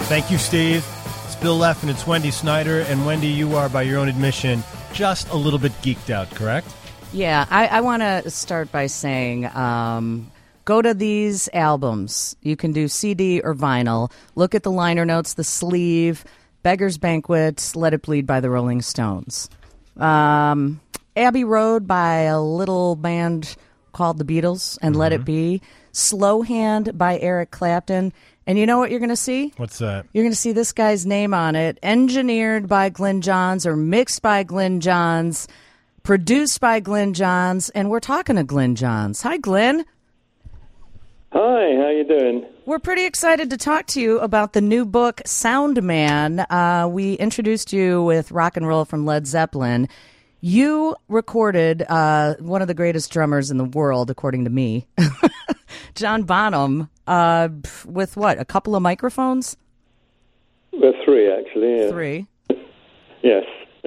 Thank you, Steve. It's Bill Leff and it's Wendy Snyder. And Wendy, you are, by your own admission, just a little bit geeked out, correct? Yeah, I want to start by saying go to these albums. You can do CD or vinyl. Look at the liner notes, the sleeve, Beggar's Banquet, Let It Bleed by the Rolling Stones. Abbey Road by a little band called the Beatles and Let It Be. Slow Hand by Eric Clapton. And you know what you're going to see? What's that? You're going to see this guy's name on it. Engineered by Glyn Johns or mixed by Glyn Johns. Produced by Glyn Johns. And we're talking to Glyn Johns. Hi, Glyn. Hi, how you doing? We're pretty excited to talk to you about the new book, Sound Man. We introduced you with Rock and Roll from Led Zeppelin. You recorded one of the greatest drummers in the world, according to me, John Bonham, with what, a couple of microphones? Well, three, actually. Yeah. Three. Yes.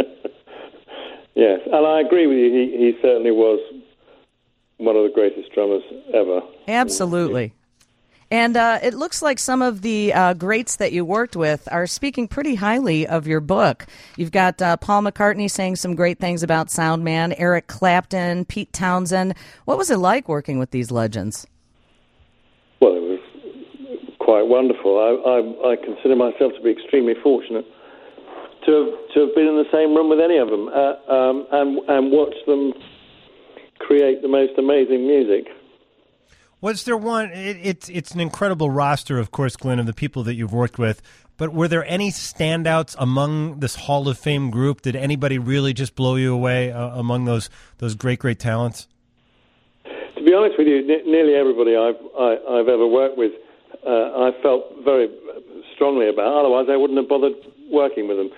Yes, and I agree with you. He certainly was one of the greatest drummers ever. Absolutely. And it looks like some of the greats that you worked with are speaking pretty highly of your book. You've got Paul McCartney saying some great things about Sound Man, Eric Clapton, Pete Townsend. What was it like working with these legends? Well, it was quite wonderful. I consider myself to be extremely fortunate to have been in the same room with any of them and watched them create the most amazing music. Was there one? It's an incredible roster, of course, Glyn, of the people that you've worked with. But were there any standouts among this Hall of Fame group? Did anybody really just blow you away among those great talents? To be honest with you, nearly everybody I've ever worked with, I felt very strongly about. Otherwise, I wouldn't have bothered working with them.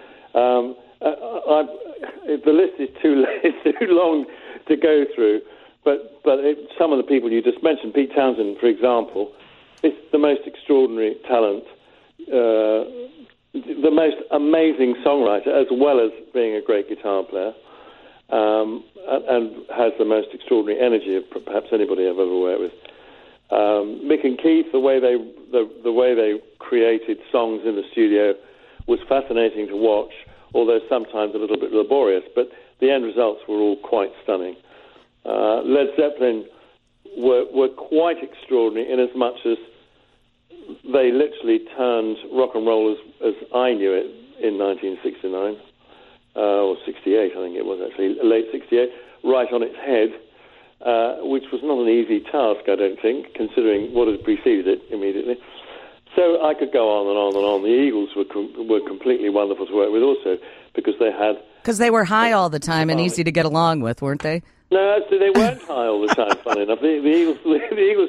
The list is too long to go through. But some of the people you just mentioned, Pete Townsend, for example, is the most extraordinary talent, the most amazing songwriter, as well as being a great guitar player, and has the most extraordinary energy of perhaps anybody I've ever worked with. Mick and Keith, the way they created songs in the studio was fascinating to watch, although sometimes a little bit laborious. But the end results were all quite stunning. Led Zeppelin were quite extraordinary in as much as they literally turned rock and roll as I knew it in 1969, or 68, I think it was actually, late 68, right on its head, which was not an easy task, I don't think, considering what had preceded it immediately. So I could go on and on and on. The Eagles were completely wonderful to work with also, because they had... Because they were high all the time and easy to get along with, weren't they? No, actually, they weren't high all the time, funny enough. The Eagles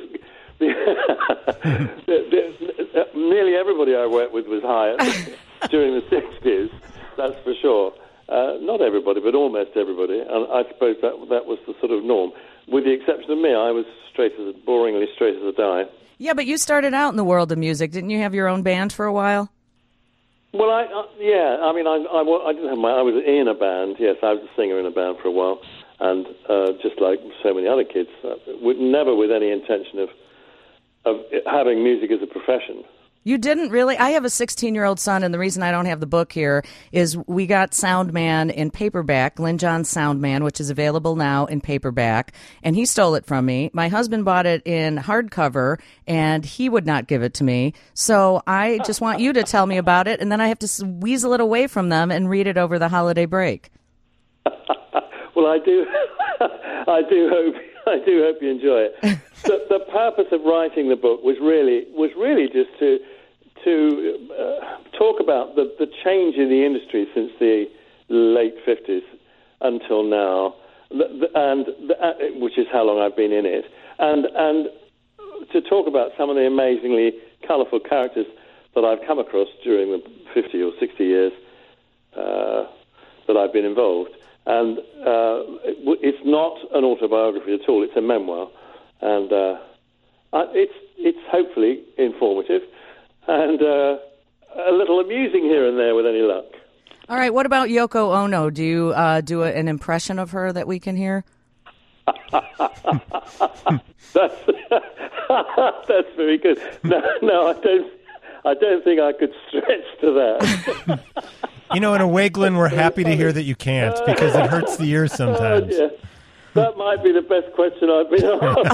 nearly everybody I worked with was high during the 60s, that's for sure. Not everybody, but almost everybody. And I suppose that was the sort of norm. With the exception of me, I was boringly straight as a die. Yeah, but you started out in the world of music. Didn't you have your own band for a while? Well, I didn't have I was in a band, yes. I was a singer in a band for a while. And just like so many other kids, never with any intention of having music as a profession. You didn't really? I have a 16-year-old son, and the reason I don't have the book here is we got Sound Man in paperback, Glyn Johns' Sound Man, which is available now in paperback, and he stole it from me. My husband bought it in hardcover, and he would not give it to me. So I just want you to tell me about it, and then I have to weasel it away from them and read it over the holiday break. Well, I do hope you enjoy it. The purpose of writing the book was really just to talk about the change in the industry since the late 50s until now, which is how long I've been in it, and to talk about some of the amazingly colourful characters that I've come across during the 50 or 60 years that I've been involved. And it's not an autobiography at all. It's a memoir, and it's hopefully informative and a little amusing here and there with any luck. All right. What about Yoko Ono? Do you do an impression of her that we can hear? That's very good. No, I don't. I don't think I could stretch to that. In a way, Glenn, we're happy to hear that you can't, because it hurts the ears sometimes. Oh, yeah. That might be the best question I've been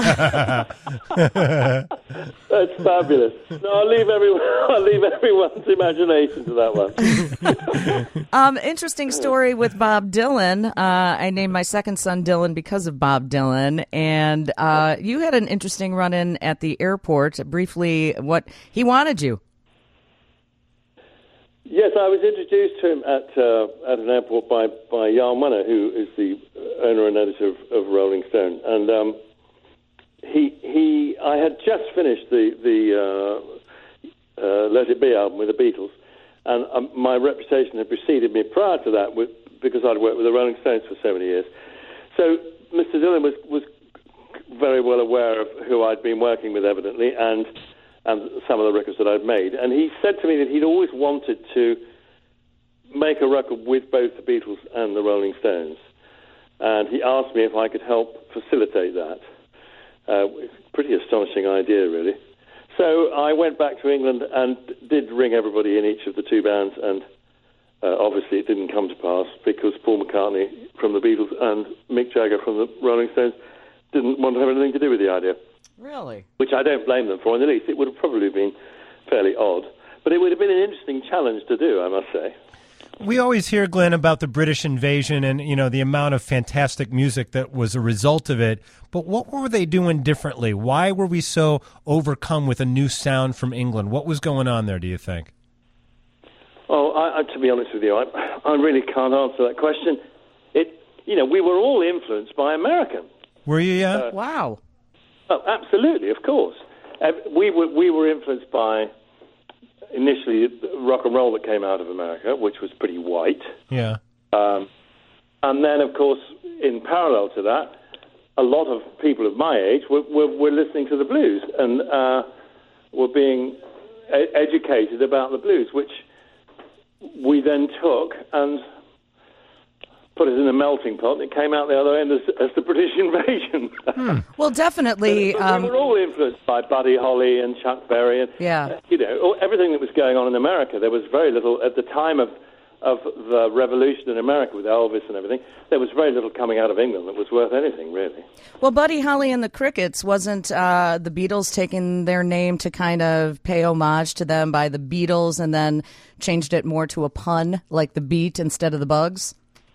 asked. That's fabulous. No, I'll leave everyone's imagination to that one. Interesting story with Bob Dylan. I named my second son Dylan because of Bob Dylan. And you had an interesting run-in at the airport. Briefly, what he wanted you. Yes, I was introduced to him at an airport by Jan Wenner, who is the owner and editor of Rolling Stone, and I had just finished the Let It Be album with the Beatles, and my reputation had preceded me prior to that because I'd worked with the Rolling Stones for so many years. So Mr. Dylan was very well aware of who I'd been working with, evidently, and some of the records that I'd made. And he said to me that he'd always wanted to make a record with both the Beatles and the Rolling Stones. And he asked me if I could help facilitate that. Pretty astonishing idea, really. So I went back to England and did ring everybody in each of the two bands, and obviously it didn't come to pass because Paul McCartney from the Beatles and Mick Jagger from the Rolling Stones didn't want to have anything to do with the idea. Really? Which I don't blame them for in the least. It would have probably been fairly odd. But it would have been an interesting challenge to do, I must say. We always hear, Glenn, about the British invasion and, the amount of fantastic music that was a result of it. But what were they doing differently? Why were we so overcome with a new sound from England? What was going on there, do you think? Well, to be honest with you, I really can't answer that question. We were all influenced by American. Were you, yeah? Wow. Oh, absolutely, of course. We were influenced by, initially, rock and roll that came out of America, which was pretty white. Yeah. And then, of course, in parallel to that, a lot of people of my age were listening to the blues and were being educated about the blues, which we then took and put it in a melting pot, and it came out the other end as the British invasion. Well, definitely. But we were all influenced by Buddy Holly and Chuck Berry, and everything that was going on in America. There was very little at the time of the revolution in America with Elvis and everything. There was very little coming out of England that was worth anything, really. Well, Buddy Holly and the Crickets, wasn't the Beatles taking their name to kind of pay homage to them by the Beatles, and then changed it more to a pun, like the Beat instead of the Bugs?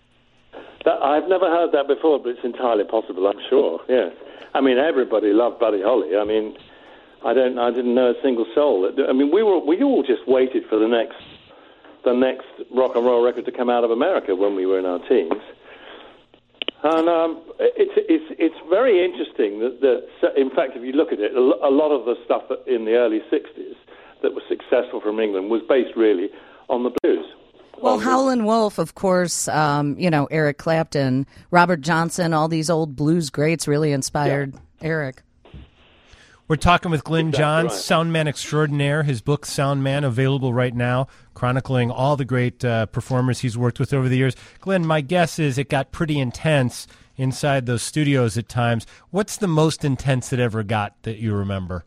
I've never heard that before, but it's entirely possible, I'm sure, yes. I mean, everybody loved Buddy Holly. I mean, I didn't know a single soul. I mean, we all just waited for the next rock and roll record to come out of America when we were in our teens. And it's very interesting that, in fact, if you look at it, a lot of the stuff in the early 60s that was successful from England was based really on the blues. Well, Howlin' Wolf, of course, Eric Clapton, Robert Johnson, all these old blues greats really inspired Eric. We're talking with Glyn Johns, right. Soundman extraordinaire. His book, Soundman, available right now, chronicling all the great performers he's worked with over the years. Glyn, my guess is it got pretty intense inside those studios at times. What's the most intense it ever got that you remember?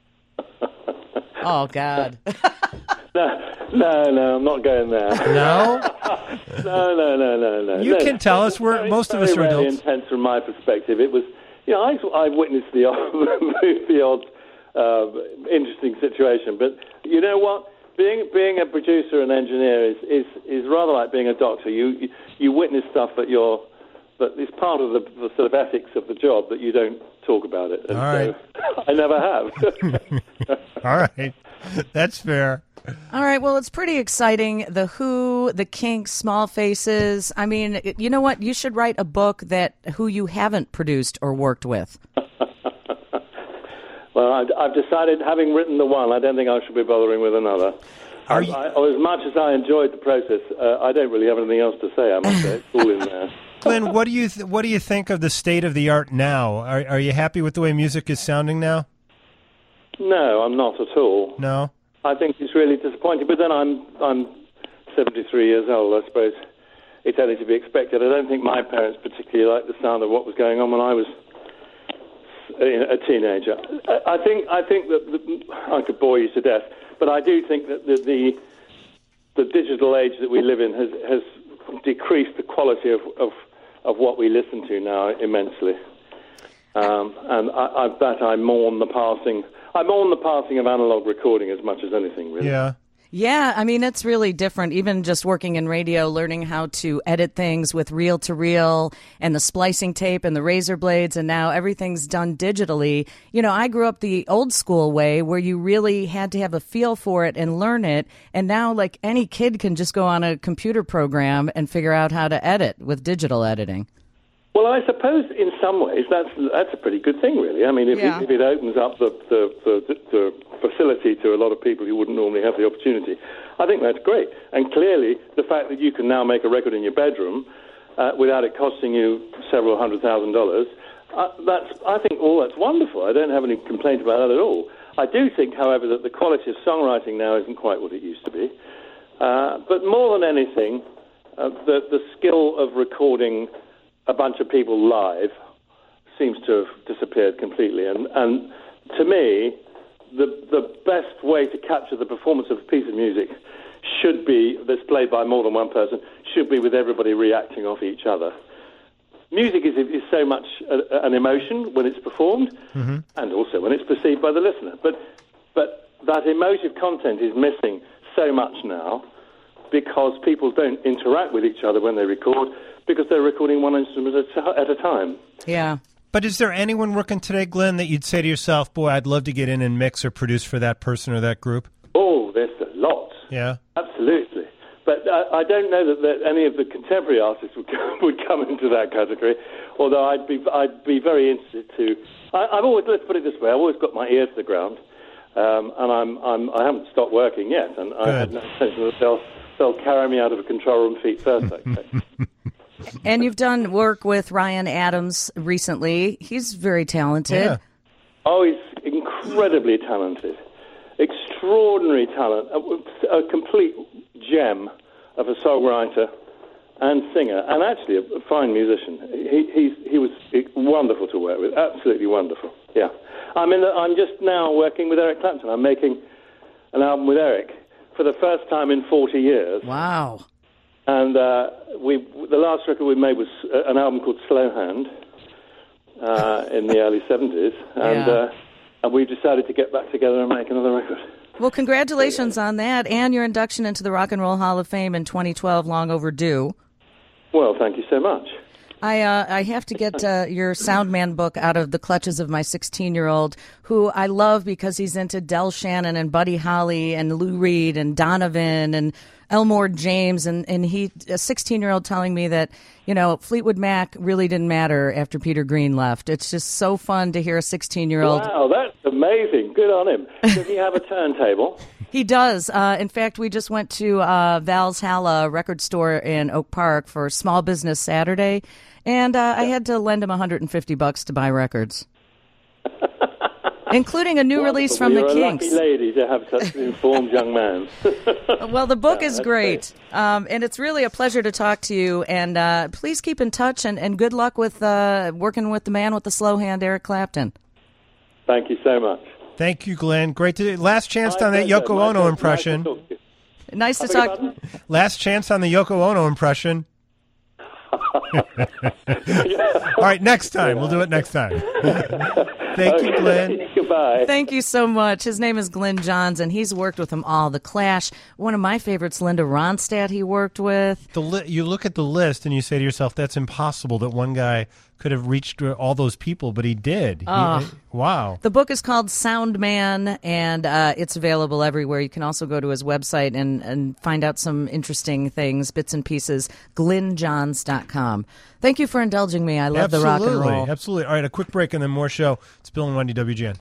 Oh, God. No, I'm not going there. No? No. You can tell us. Most of us are very adults. intense from my perspective. It was, I witnessed the odd interesting situation. But you know what? Being a producer and engineer is rather like being a doctor. You witness stuff that it's part of the sort of ethics of the job that you don't talk about it. And all right. So I never have. All right. That's fair. All right, well, it's pretty exciting. The Who, the Kinks, Small Faces. I mean, you know what? You should write a book who you haven't produced or worked with. Well, I've decided, having written the one, I don't think I should be bothering with another. As much as I enjoyed the process, I don't really have anything else to say, I must say. It's all in there. Glyn, what do you think of the state of the art now? Are you happy with the way music is sounding now? No, I'm not at all. No? I think it's really disappointing. But then I'm 73 years old, I suppose. It's only to be expected. I don't think my parents particularly liked the sound of what was going on when I was a teenager. I think that I could bore you to death. But I do think that the digital age that we live in has decreased the quality of what we listen to now immensely. And I mourn the passing. I mourn the passing of analog recording as much as anything, really. Yeah. Yeah, I mean, it's really different. Even just working in radio, learning how to edit things with reel-to-reel and the splicing tape and the razor blades, and now everything's done digitally. You know, I grew up the old school way where you really had to have a feel for it and learn it. And now, like, any kid can just go on a computer program and figure out how to edit with digital editing. Well, I suppose in some ways that's a pretty good thing, really. I mean, if it opens up the facility to a lot of people who wouldn't normally have the opportunity, I think that's great. And clearly, the fact that you can now make a record in your bedroom without it costing you several $100,000, I think all that's wonderful. I don't have any complaint about that at all. I do think, however, that the quality of songwriting now isn't quite what it used to be. But more than anything, the skill of recording a bunch of people live seems to have disappeared completely. And to me, the best way to capture the performance of a piece of music should be, that's played by more than one person, should be with everybody reacting off each other. Music is so much an emotion when it's performed, and also when it's perceived by the listener. But that emotive content is missing so much now because people don't interact with each other when they record, because they're recording one instrument at a time. Yeah. But is there anyone working today, Glenn, that you'd say to yourself, boy, I'd love to get in and mix or produce for that person or that group? Oh, there's a lot. Yeah. Absolutely. But I don't know that any of the contemporary artists would come into that category, although I'd be very interested to. I've always, let's put it this way, I've always got my ear to the ground, and I haven't stopped working yet, and I have no sense that they'll carry me out of a control room feet first, I expect. And you've done work with Ryan Adams recently. He's very talented. Yeah. Oh, he's incredibly talented. Extraordinary talent. A complete gem of a songwriter and singer, and actually a fine musician. He was wonderful to work with. Absolutely wonderful. Yeah. I'm just now working with Eric Clapton. I'm making an album with Eric for the first time in 40 years. Wow. And the last record we made was an album called Slow Hand in the early 70s. And we decided to get back together and make another record. Well, congratulations on that and your induction into the Rock and Roll Hall of Fame in 2012, long overdue. Well, thank you so much. I have to get your Soundman book out of the clutches of my 16-year-old, who I love because he's into Del Shannon and Buddy Holly and Lou Reed and Donovan and Elmore James, and he, a 16-year-old telling me that, you know, Fleetwood Mac really didn't matter after Peter Green left. It's just so fun to hear a 16-year-old. Wow, that's amazing. Good on him. Does he have a turntable? He does. In fact, we just went to Valhalla record store in Oak Park for Small Business Saturday, and I had to lend him $150 to buy records. Including a new release from the Kinks. You're a lucky lady to have such an informed young man. Well, the book is great, and it's really a pleasure to talk to you. And please keep in touch, and good luck with working with the man with the slow hand, Eric Clapton. Thank you so much. Thank you, Glenn. Great to last chance on that Yoko Ono impression. Nice to talk. Last chance on the Yoko Ono impression. All right, next time. We'll do it next time. Thank you, Glenn. Goodbye. Thank you so much. His name is Glyn Johns, and he's worked with them all. The Clash, one of my favorites, Linda Ronstadt, he worked with. You look at the list and you say to yourself, that's impossible that one guy could have reached all those people, but he did. Wow. The book is called Soundman, and it's available everywhere. You can also go to his website and find out some interesting things, bits and pieces, glynjohns.com. Thank you for indulging me. I love the rock and roll. Absolutely. All right, a quick break and then more show. It's Bill and Wendy, WGN.